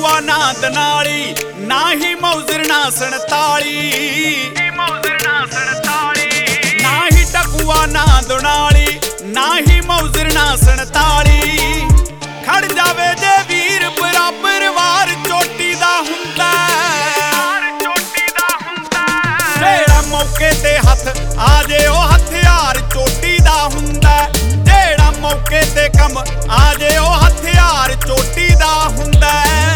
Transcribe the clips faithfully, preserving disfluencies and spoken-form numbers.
ਟਕੂਆ ਨਾ ਦਨਾਲੀ, ਨਾ ਹੀ ਮੌਜ਼ਰ ਨਾ ਸੰਤਾਲੀ, ਨਾ ਹੀ ਟਕੂਆ ਨਾ ਦਨਾਲੀ, ਨਾ ਹੀ ਮੌਜ਼ਰ ਨਾ ਸੰਤਾਲੀ। ਖੜ ਜਾਵੇ ਜੇ ਵੀਰ ਬਰਾਬਰ ਵਾਰ ਚੋਟੀ ਦਾ ਹੁੰਦਾ, ਜਿਹੜਾ ਮੌਕੇ ਤੇ ਹੱਥ ਆ ਜੇ ਉਹ ਹਥਿਆਰ ਚੋਟੀ ਦਾ ਹੁੰਦਾ, ਜਿਹੜਾ ਮੌਕੇ ਤੇ ਕੰਮ ਆ ਜੇ ਉਹ ਹਥਿਆਰ ਚੋਟੀ ਦਾ ਹੁੰਦਾ।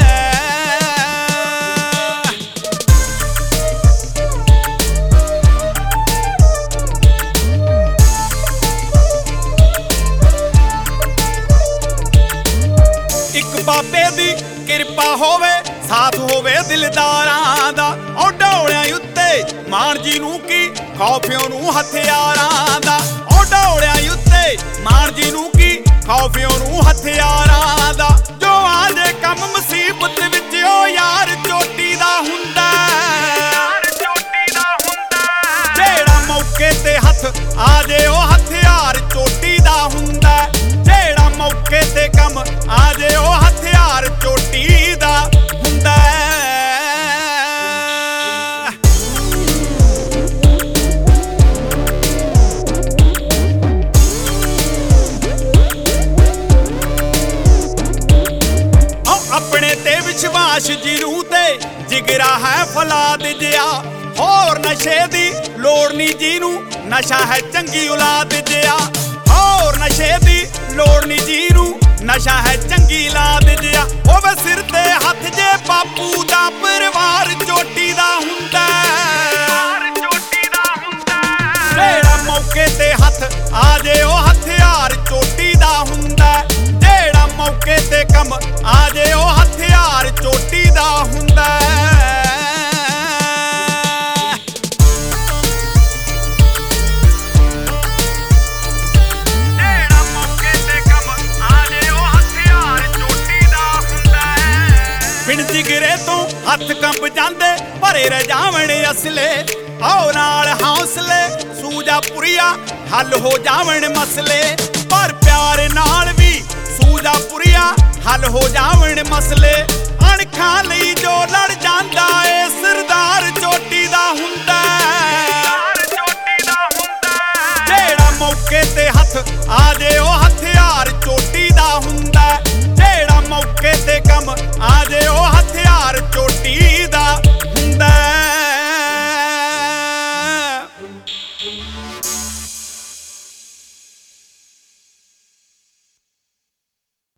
ਇੱਕ ਬਾਬੇ ਦੀ ਕਿਰਪਾ ਹੋਵੇ, ਸਾਥ ਹੋਵੇ ਦਿਲਦਾਰਾਂ ਦਾ, ਉਹ ਢੋਲਿਆਂ ਉੱਤੇ ਮਾਣ ਜੀ ਨੂੰ ਕੀ ਖੌਫਿਓ ਨੂੰ ਹਥਿਆਰਾਂ ਦਾ, ਉਹ ਢੋਲਿਆਂ ਉੱਤੇ ਮਾਣ ਜੀ ਨੂੰ ਕੀ ਖੌਫਿਓ ਨੂੰ ਹਥਿਆਰਾਂ ਦਾ। ਜੋ ਆ ਜੇ ਕੰਮ ਮੁਸੀਬਤ ਵਿੱਚ ਉਹ ਯਾਰ ਚੋਟੀ ਦਾ ਹੁੰਦਾ, ਜਿਹੜਾ ਮੌਕੇ ਤੇ ਹੱਥ ਆ ਜੇ ਉਹ ਹਥਿਆਰ ਚੋਟੀ ਦਾ ਹੁੰਦਾ, ਜਿਹੜਾ ਮੌਕੇ ਤੇ ਕੰਮ ਆ ਜੇ ਉਹ ਹਥਿਆਰ ਚੋਟੀ ਦਾ ਹੁੰਦਾ। ਆਪਣੇ ਤੇ ਵਿਸ਼ਵਾਸ ਜਿਹਨੂੰ ਤੇ ਜਿਗਰਾ ਹੈ ਫਲਾਦ ਜਿਆ, ਹੋਰ ਨਸ਼ੇ ਦੀ ਲੋੜ ਨਹੀਂ ਜਿਹਨੂੰ ਨਸ਼ਾ ਹੈ ਚੰਗੀ ਔਲਾਦ ਜਿਆ, ਹੋਰ ਨਸ਼ੇ ਦੀ ਲੋੜ ਨਹੀਂ ਜਿਹਨੂੰ ਨਸ਼ਾ ਹੈ ਚੰਗੀ ਔਲਾਦ ਜਿਆ। ਹੋਵੇ ਸਿਰ ਤੇ ਹੱਥ ਜੇ ਬਾਪੂ ਦਾ ਪਰਿਵਾਰ ਚੋਟੀ ਦਾ ਹੁੰਦਾ, ਜਿਹੜਾ ਮੌਕੇ ਤੇ ਹੱਥ ਆ ਜੇ ਉਹ ਹਥਿਆਰ ਚੋਟੀ ਦਾ ਹੁੰਦਾ, ਜਿਹੜਾ ਮੌਕੇ ਤੇ ਕੰਮ ਆ ਜੇ ਉਹ ਹਥਿਆਰ ਚੋਟੀ ਦਾ ਹੁੰਦਾ। ਬਿਨ ਜਿਗਰੇ ਤੋਂ ਹੱਥ ਕੰਬ ਜਾਂਦੇ ਭਰੇ ਰਜਾਵਣ ਅਸਲੇ, ਆਓ ਨਾਲ ਹੌਸਲੇ ਸੂਜਾ ਪੁਰੀਆ ਹੱਲ ਹੋ ਜਾਵਣ ਮਸਲੇ, ਪਰ ਪਿਆਰ ਨਾਲ ਵੀ ਸੂਜਾ ਪੁਰੀਆ ਹੱਲ ਹੋ ਜਾਵਣ ਮਸਲੇ। ਅਣਖਾਂ ਲਈ ਜੋ ਲੜ ਜਾਂਦਾ ਏ ਸਰਦਾਰ